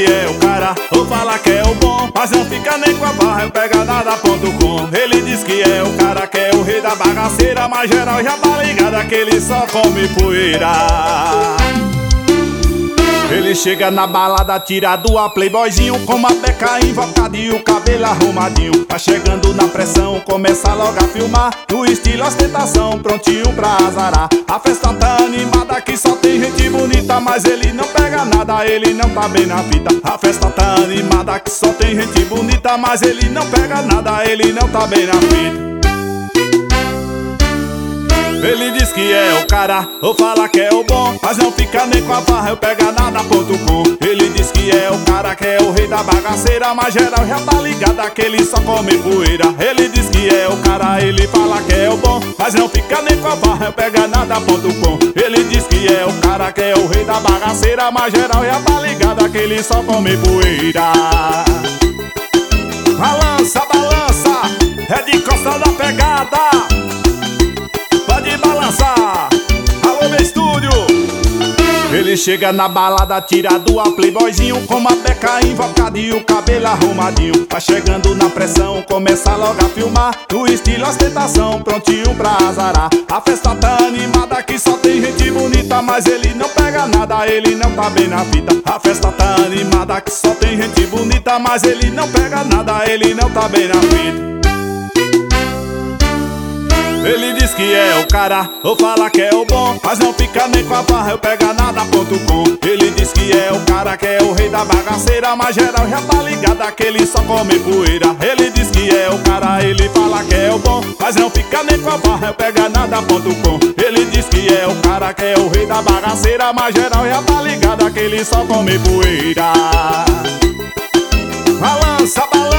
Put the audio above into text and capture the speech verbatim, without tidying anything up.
que é o cara, ou fala que é o bom, mas não fica nem com a barra, eu pega nada ponto com. Ele diz que é o cara que é o rei da bagaceira, mas geral já tá ligado que ele só come poeira. Ele chega na balada tirado a playboyzinho, com uma beca invocada e o cabelo arrumadinho. Tá chegando na pressão, começa logo a filmar, no estilo ostentação, prontinho pra azarar. A festa tá animada, que só tem gente bonita, mas ele não pega nada, ele não tá bem na fita. A festa tá animada, que só tem gente bonita, mas ele não pega nada, ele não tá bem na fita. Ele diz que é o cara, ou fala que é o bom, mas não fica nem com a barra, eu pega nada ponto com. Ele diz que é o cara que é o rei da bagaceira, mas geral já tá ligado que ele só come poeira. Ele diz que é o cara, ele fala que é o bom, mas não fica nem com a barra, eu pega nada ponto com. Ele diz que é o cara que é o rei da bagaceira, mas geral já tá ligado que ele só come poeira. Balança, balança, é de costa da pegada, pode balançar, alô meu estúdio. Ele chega na balada tirado a playboyzinho, com uma beca invocada e o cabelo arrumadinho. Tá chegando na pressão, começa logo a filmar, no estilo ostentação, prontinho pra azarar. A festa tá animada, que só tem gente bonita, mas ele não pega nada, ele não tá bem na fita. A festa tá animada, que só tem gente bonita, mas ele não pega nada, ele não tá bem na fita. Ele diz que é o cara, ou fala que é o bom, mas não fica nem com a barra, eu pega nada ponto com. Ele diz que é o cara que é o rei da bagaceira, mas geral já tá ligado que ele só come poeira. Ele diz que é o cara, ele fala que é o bom, mas não fica nem com a barra, eu pega nada ponto com. Ele diz que é o cara que é o rei da bagaceira, mas geral já tá ligado que ele só come poeira. Balança, balança.